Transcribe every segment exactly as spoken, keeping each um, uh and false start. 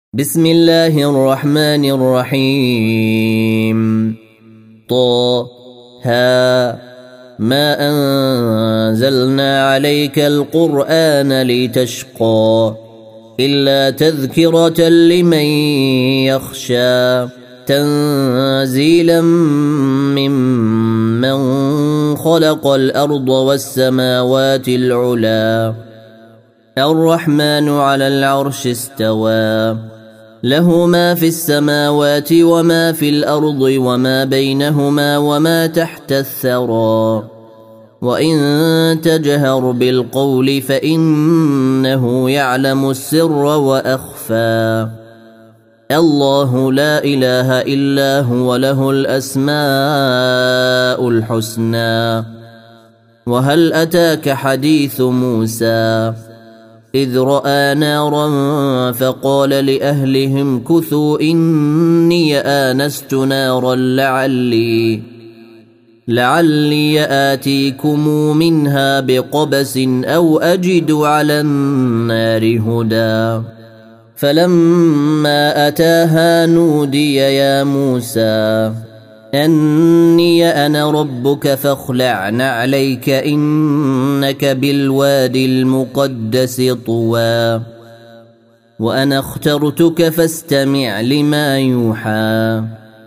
بسم الله الرحمن الرحيم طه ما أنزلنا عليك القرآن لتشقى إلا تذكرة لمن يخشى تنزيلا ممن خلق الأرض والسماوات العلى الرحمن على العرش استوى له ما في السماوات وما في الأرض وما بينهما وما تحت الثرى وإن تجهر بالقول فإنه يعلم السر وأخفى الله لا إله إلا هو له الأسماء الحسنى وهل أتاك حديث موسى إذ رأى نارا فقال لأهلهم كثوا إني آنست نارا لعلي لعلي آتيكم منها بقبس أو أجد على النار هدى فلما أتاها نودي يا موسى أني أنا ربك فاخلع نعليك إنك بالوادي المقدس طوى وأنا اخترتك فاستمع لما يوحى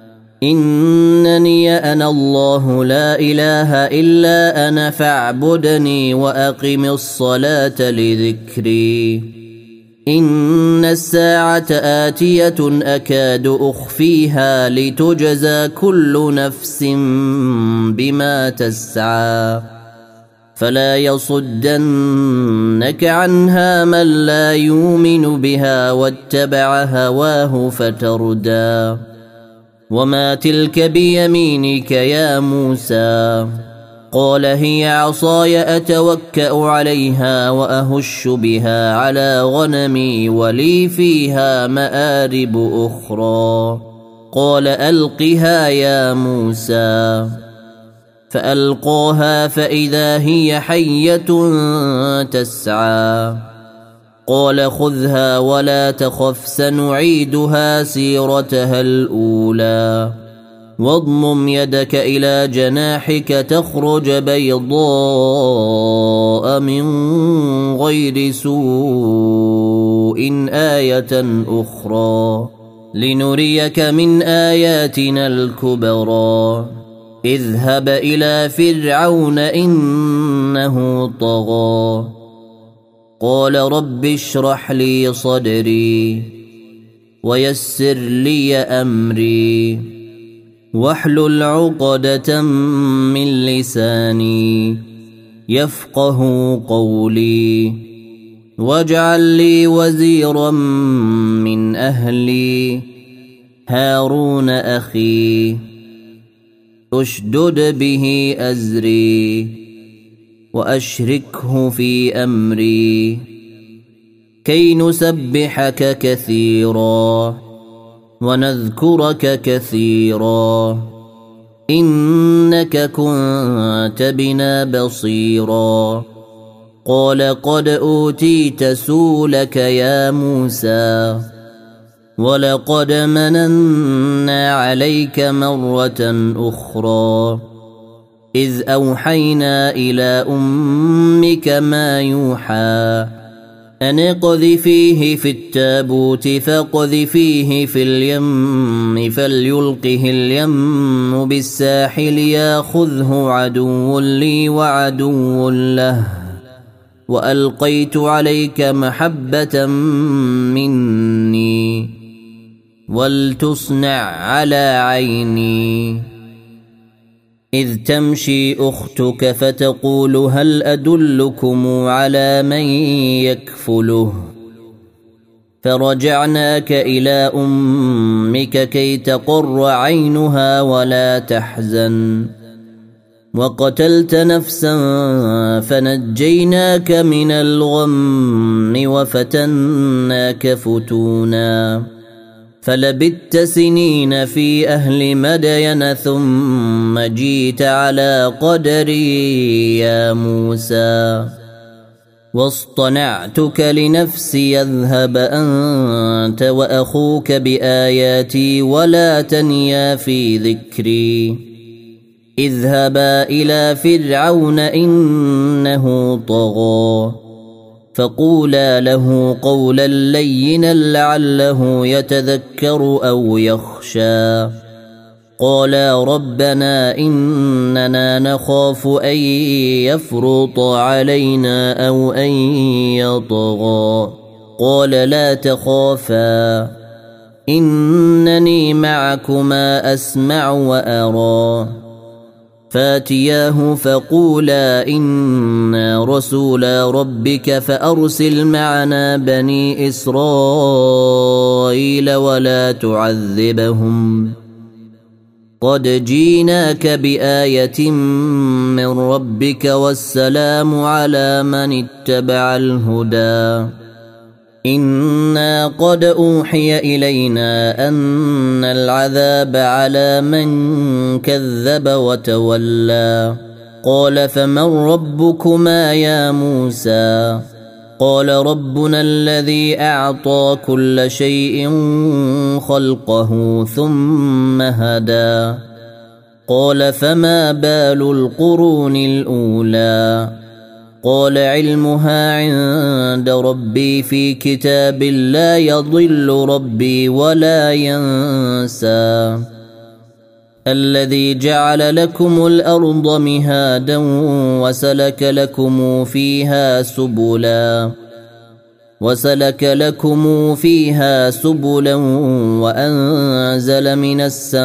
إنني أنا الله لا إله إلا أنا فاعبدني وأقم الصلاة لذكري إن الساعة آتية أكاد أخفيها لتجزى كل نفس بما تسعى فلا يصدنك عنها من لا يؤمن بها واتبع هواه فتردى وما تلك بيمينك يا موسى قال هي عصاي أتوكأ عليها وأهش بها على غنمي ولي فيها مآرب أخرى قال ألقها يا موسى فألقاها فإذا هي حية تسعى قال خذها ولا تخف سنعيدها سيرتها الأولى واضمم يدك إلى جناحك تخرج بيضاء من غير سوء آية أخرى لنريك من آياتنا الكبرى اذهب إلى فرعون إنه طغى قال رب اشرح لي صدري ويسر لي أمري واحلل عقدة من لساني يفقه قولي واجعل لي وزيرا من أهلي هارون أخي اشدد به أزري وأشركه في أمري كي نسبحك كثيرا ونذكرك كثيرا إنك كنت بنا بصيرا قال قد أوتيت سؤلك يا موسى ولقد مننا عليك مرة أخرى إذ أوحينا إلى أمك ما يوحى أن اقذفيه في التابوت فاقذفيه في اليم فليلقه اليم بالساحل ياخذه عدو لي وعدو له وألقيت عليك محبة مني ولتصنع على عيني إذ تمشي أختك فتقول هل أدلكم على من يكفله فرجعناك إلى أمك كي تقر عينها ولا تحزن وقتلت نفسا فنجيناك من الغم وفتناك فتونا فلبثت سنين في أهل مدين ثم جيت على قدري يا موسى واصطنعتك لنفسي اذهب أنت وأخوك بآياتي ولا تنيا في ذكري اذهبا إلى فرعون إنه طغى فقولا له قولا لينا لعله يتذكر أو يخشى قالا ربنا إننا نخاف أن يفرط علينا أو أن يطغى قال لا تخافا إنني معكما أسمع وأرى فاتياه فقولا إنا رسولا ربك فأرسل معنا بني إسرائيل ولا تعذبهم قد جيناك بآية من ربك والسلام على من اتبع الهدى إنا قد أوحي إلينا أن العذاب على من كذب وتولى قال فمن ربكما يا موسى قال ربنا الذي أعطى كل شيء خلقه ثم هدى قال فما بال القرون الأولى قال علمها عند ربي في كتاب لا يضل ربي ولا ينسى الذي جعل لكم الأرض مهادا وسلك لكم فيها سبلا وسلك لكم فيها سبلا وأنزل من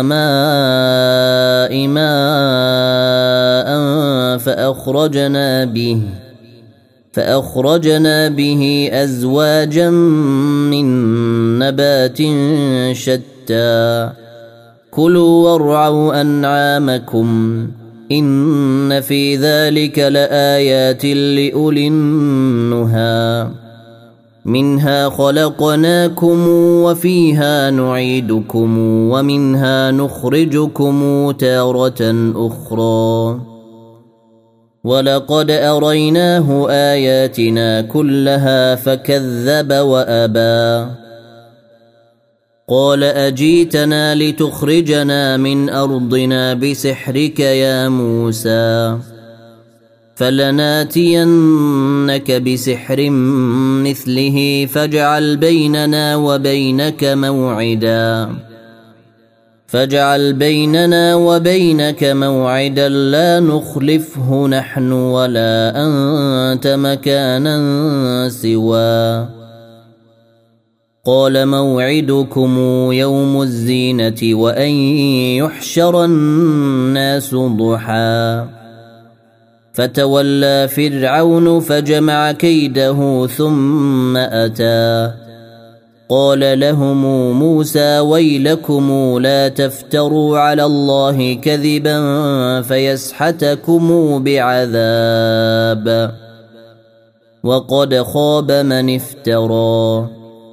السماء ماء فأخرجنا به فأخرجنا به أزواجا من نبات شتى كلوا وارعوا أنعامكم إن في ذلك لآيات لأولي النهى منها خلقناكم وفيها نعيدكم ومنها نخرجكم تارة أخرى ولقد أريناه آياتنا كلها فكذب وأبى قال أجيتنا لتخرجنا من أرضنا بسحرك يا موسى فلناتينك بسحر مثله فاجعل بيننا وبينك موعدا فاجعل بيننا وبينك موعدا لا نخلفه نحن ولا أنت مكانا سوى قال موعدكم يوم الزينة وأن يحشر الناس ضحى فتولى فرعون فجمع كيده ثم أتى قال لهم موسى ويلكم لا تفتروا على الله كذبا فيسحتكم بعذاب وقد خاب من افترى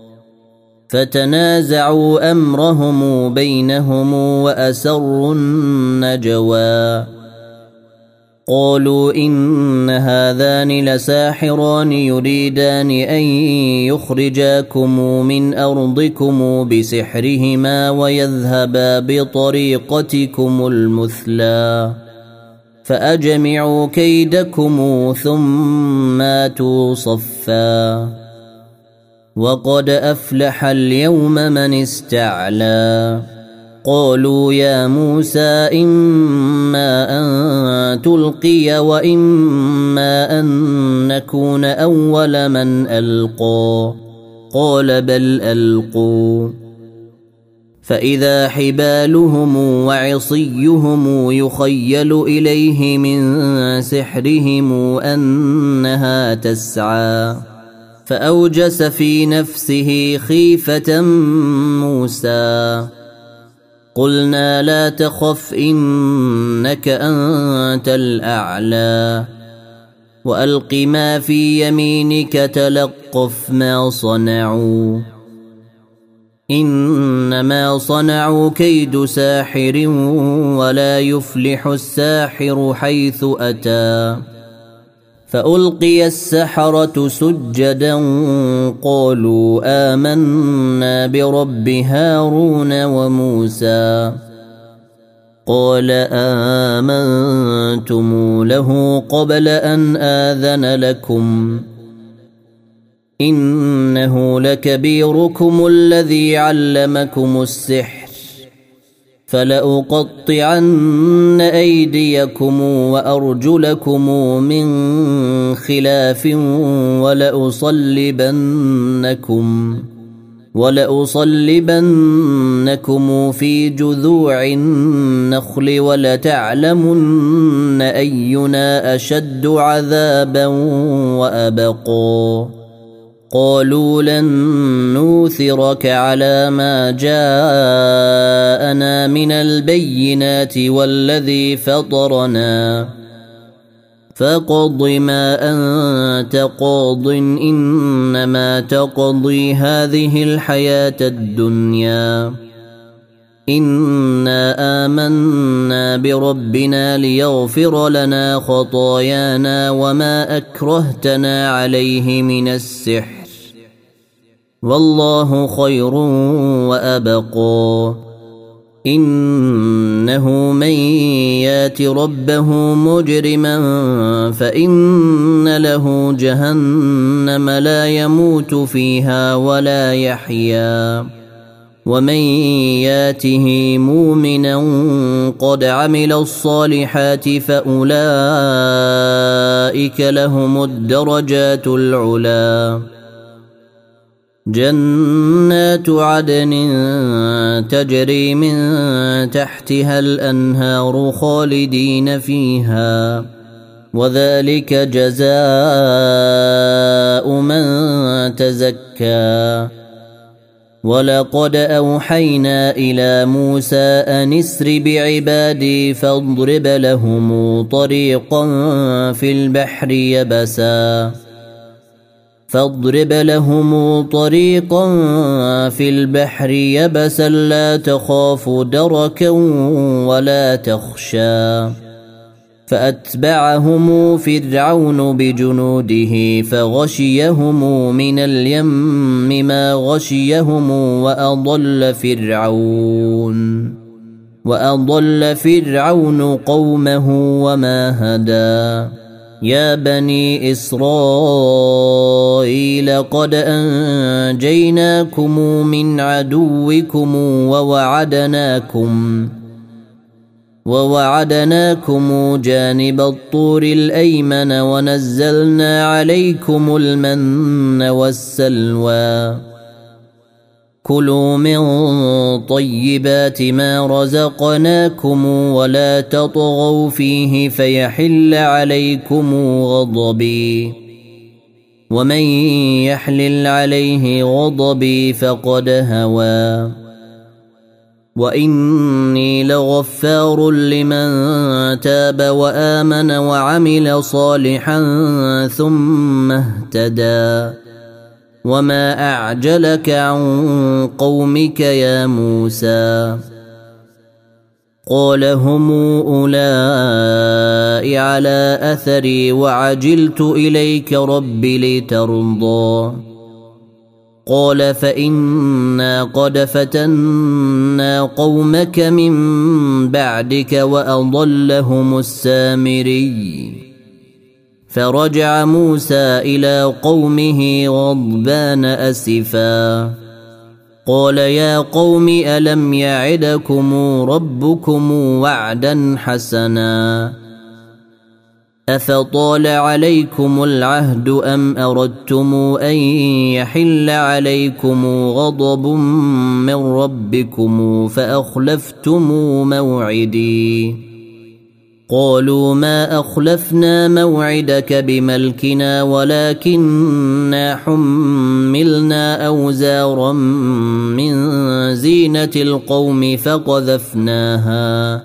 فتنازعوا أمرهم بينهم وأسروا النجوى قالوا إن هذان لساحران يريدان أن يخرجاكم من أرضكم بسحرهما ويذهبا بطريقتكم المثلى فأجمعوا كيدكم ثم آتوا صفا وقد أفلح اليوم من استعلى قالوا يا موسى إما أن تلقي وإما أن نكون أول من ألقى قال بل ألقوا فإذا حبالهم وعصيهم يخيل إليه من سحرهم أنها تسعى فأوجس في نفسه خيفة موسى قلنا لا تخف إنك أنت الأعلى وألق ما في يمينك تلقف ما صنعوا إنما صنعوا كيد ساحر ولا يفلح الساحر حيث أتى فألقي السحرة سجدا قالوا آمنا برب هارون وموسى قال آمنتم له قبل أن آذن لكم إنه لكبيركم الذي علمكم السحر فلأقطعن أيديكم وأرجلكم من خلاف ولأصلبنكم ولأصلبنكم في جذوع النخل ولتعلمن أينا أشد عذابا وأبقى قالوا لن نوثرك على ما جاءنا من البينات والذي فطرنا فاقض ما أنت قاض إنما تقضي هذه الحياة الدنيا إنا آمنا بربنا ليغفر لنا خطايانا وما أكرهتنا عليه من السحر والله خير وأبقى إنه من يات ربه مجرما فإن له جهنم لا يموت فيها ولا يحيا ومن ياته مؤمنا قد عمل الصالحات فأولئك لهم الدرجات العلى جنات عدن تجري من تحتها الأنهار خالدين فيها وذلك جزاء من تزكى ولقد أوحينا إلى موسى أن اسر بعبادي فاضرب لهم طريقا في البحر يبسا فاضرب لهم طريقا في البحر يبسا لا تخاف دركا ولا تخشى فأتبعهم فرعون بجنوده فغشيهم من اليم ما غشيهم وأضل فرعون وأضل فرعون قومه وما هدى يا بني إسرائيل قد أنجيناكم من عدوكم ووعدناكم ووعدناكم جانب الطور الأيمن ونزلنا عليكم المن والسلوى كلوا من طيبات ما رزقناكم ولا تطغوا فيه فيحل عليكم غضبي ومن يحلل عليه غضبي فقد هوى وإني لغفار لمن تاب وآمن وعمل صالحا ثم اهتدى وما أعجلك عن قومك يا موسى قال هم أولئك على أثري وعجلت إليك رب لترضى قال فإنا قد فتنا قومك من بعدك وأضلهم السامري فرجع موسى إلى قومه غضبان أسفا قال يا قوم ألم يعدكم ربكم وعدا حسنا أفطال عليكم العهد أم أردتم أن يحل عليكم غضب من ربكم فأخلفتم موعدي قالوا ما أخلفنا موعدك بملكنا ولكننا حملنا أوزارا من زينة القوم فقذفناها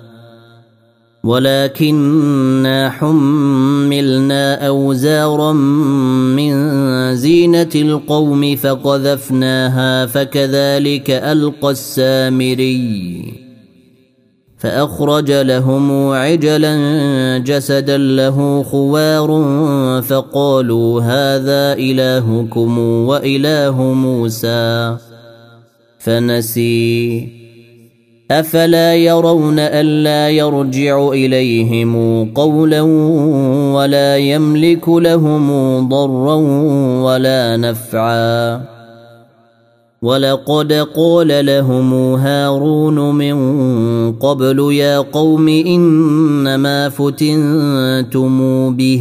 ولكننا حملنا أوزارا من زينة القوم فقذفناها فكذلك ألقى السامري فأخرج لهم عجلا جسدا له خوار فقالوا هذا إلهكم وإله موسى فنسي أفلا يرون ألا يرجع إليهم قولا ولا يملك لهم ضرا ولا نفعا ولقد قال لهم هارون من قبل يا قوم إنما فتنتم به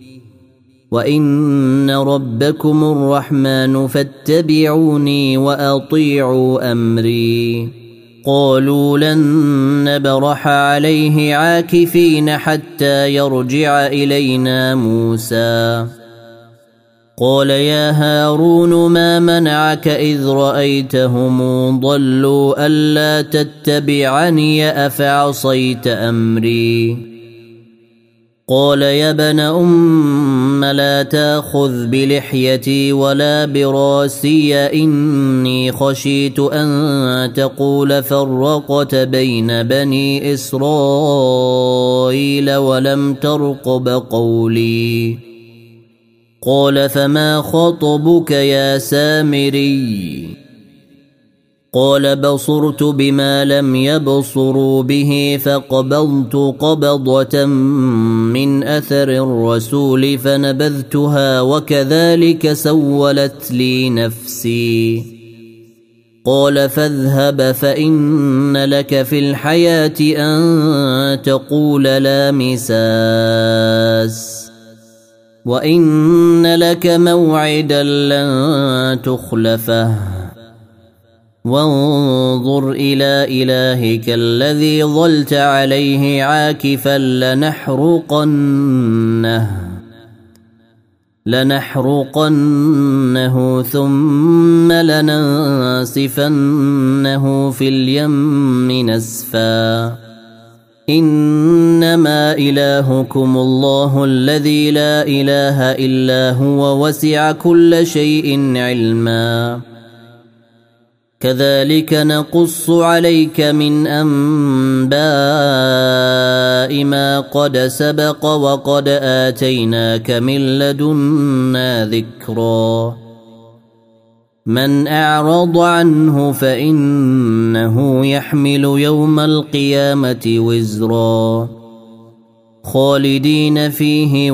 وإن ربكم الرحمن فاتبعوني وأطيعوا أمري قالوا لن نبرح عليه عاكفين حتى يرجع إلينا موسى قال يا هارون ما منعك إذ رأيتهم ضلوا ألا تتبعني أفعصيت أمري قال يا ابن أم لا تأخذ بلحيتي ولا براسي إني خشيت أن تقول فرقت بين بني إسرائيل ولم ترقب قولي قال فما خطبك يا سامري قال بصرت بما لم يبصروا به فقبضت قبضة من أثر الرسول فنبذتها وكذلك سولت لي نفسي قال فاذهب فإن لك في الحياة أن تقول لا مساس وإن لك موعدا لن تخلفه وانظر إلى إلهك الذي ظلت عليه عاكفا لنحرقنه لنحرقنه ثم لننسفنه في اليم نسفا إنما إلهكم الله الذي لا إله إلا هو وسع كل شيء علما كذلك نقص عليك من أنباء ما قد سبق وقد آتيناك من لدنا ذكرا من أعرض عنه فإنه يحمل يوم القيامة وزرا خالدين فيه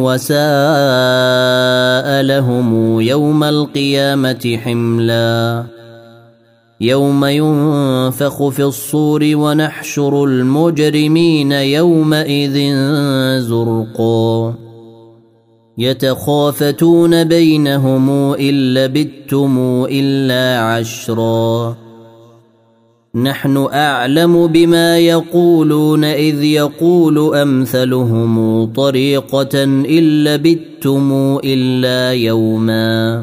وساء لهم يوم القيامة حملا يوم ينفخ في الصور ونحشر المجرمين يومئذ زرقا يتخافتون بينهم إن لبثتم إلا عشرا نحن أعلم بما يقولون إذ يقول أمثلهم طريقة إن لبثتم إلا يوما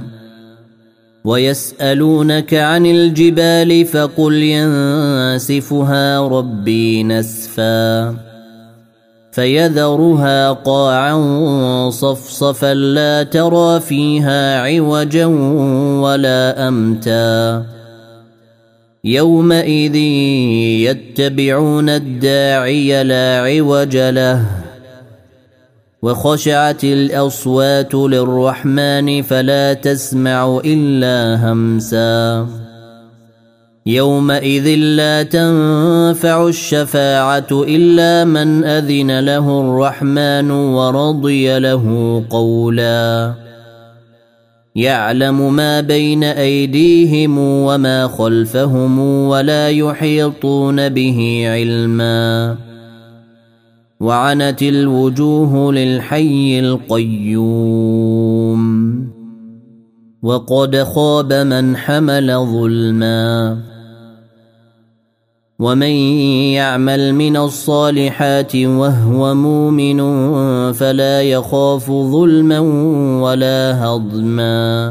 ويسألونك عن الجبال فقل ينسفها ربي نسفا فيذرها قاعا صفصفا لا ترى فيها عوجا ولا أمتا يومئذ يتبعون الداعي لا عوج له وخشعت الأصوات للرحمن فلا تسمع إلا همسا يومئذ لا تنفع الشفاعة إلا من أذن له الرحمن ورضي له قولا يعلم ما بين أيديهم وما خلفهم ولا يحيطون به علما وعنت الوجوه للحي القيوم وقد خاب من حمل ظلما ومن يعمل من الصالحات وهو مؤمن فلا يخاف ظلما ولا هضما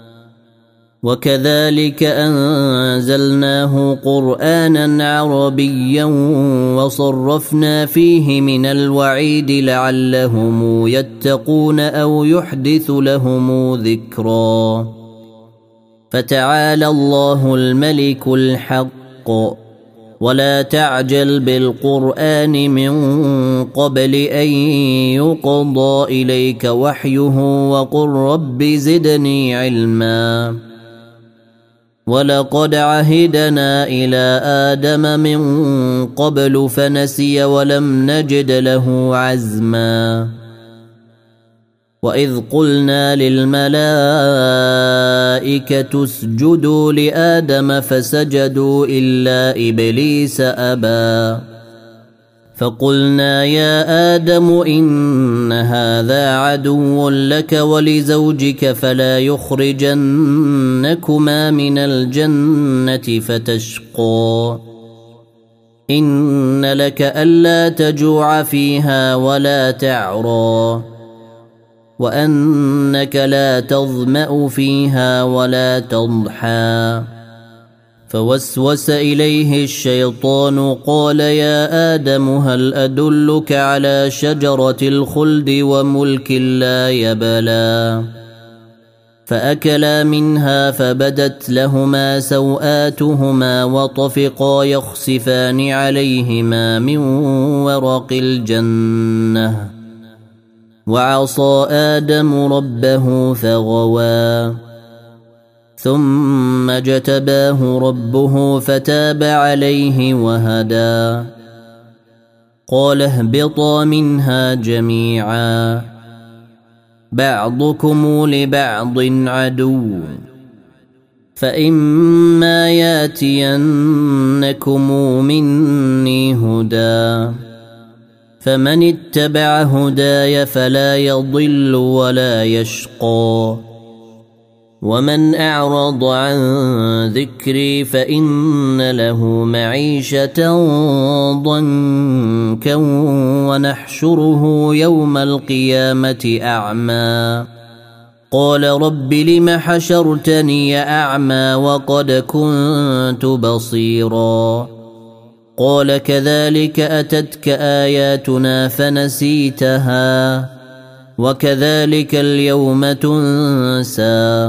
وكذلك أنزلناه قرآنا عربيا وصرفنا فيه من الوعيد لعلهم يتقون أو يحدث لهم ذكرا فتعالى الله الملك الحق ولا تعجل بالقرآن من قبل أن يقضى إليك وحيه وقل رب زدني علما ولقد عهدنا إلى آدم من قبل فنسي ولم نجد له عزما وإذ قلنا للملائكة اسجدوا لآدم فسجدوا إلا إبليس أبى فقلنا يا آدم إن هذا عدو لك ولزوجك فلا يخرجنكما من الجنة فتشقى إن لك ألا تجوع فيها ولا تعرى وأنك لا تظمأ فيها ولا تضحى فوسوس إليه الشيطان قال يا آدم هل أدلك على شجرة الخلد وملك لا يبلى فأكلا منها فبدت لهما سوآتهما وطفقا يخصفان عليهما من ورق الجنة وعصى آدم ربه فغوى ثم اجتباه ربه فتاب عليه وهدى قال اهبطا منها جميعا بعضكم لبعض عدو فإما ياتينكم مني هدى فمن اتبع هداي فلا يضل ولا يشقى ومن أعرض عن ذكري فإن له معيشة ضنكا ونحشره يوم القيامة أعمى قال رب لم حشرتني أعمى وقد كنت بصيرا قال كذلك أتتك آياتنا فنسيتها وكذلك اليوم تنسى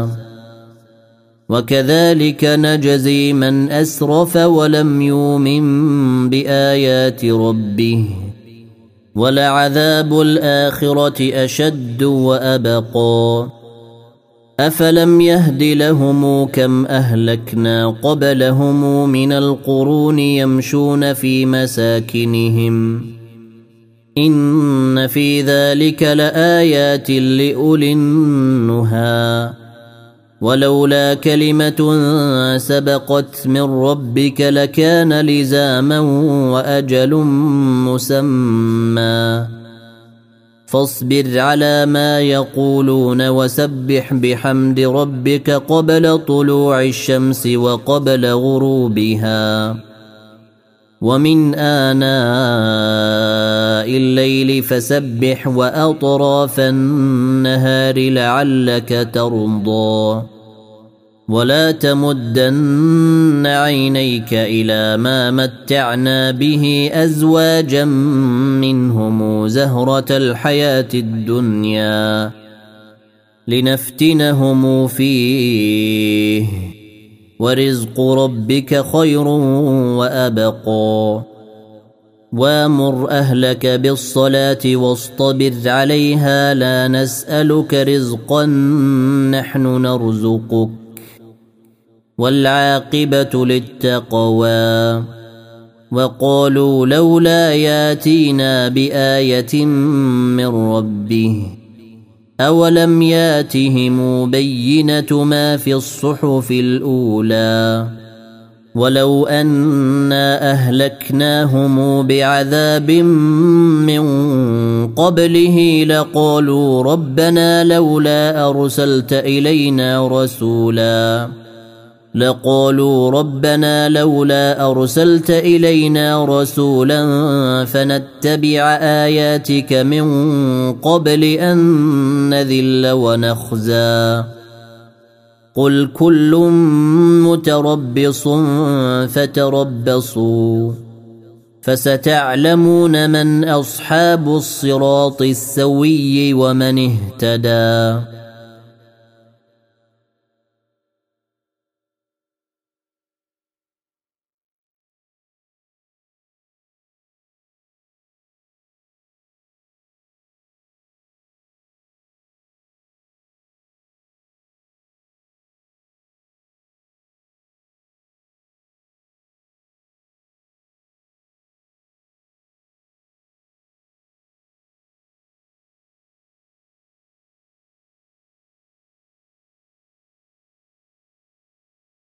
وكذلك نجزي من أسرف ولم يؤمن بآيات ربه ولعذاب الآخرة أشد وأبقى أفلم يهد لهم كم أهلكنا قبلهم من القرون يمشون في مساكنهم إن في ذلك لآيات لأولي النهى ولولا كلمة سبقت من ربك لكان لزاما وأجل مسمى فاصبر على ما يقولون وسبح بحمد ربك قبل طلوع الشمس وقبل غروبها ومن آناء الليل فسبح وأطراف النهار لعلك ترضى ولا تمدن عينيك إلى ما متعنا به أزواجا منهم زهرة الحياة الدنيا لنفتنهم فيه ورزق ربك خير وأبقى وامر أهلك بالصلاة واصطبر عليها لا نسألك رزقا نحن نرزقك والعاقبة للتقوى وقالوا لولا ياتينا بآية من ربه أولم ياتهم بينة ما في الصحف الأولى ولو أنا أهلكناهم بعذاب من قبله لقالوا ربنا لولا أرسلت إلينا رسولا لقالوا ربنا لولا أرسلت إلينا رسولا فنتبع آياتك من قبل أن نذل ونخزى قل كل متربص فتربصوا فستعلمون من أصحاب الصراط السوي ومن اهتدى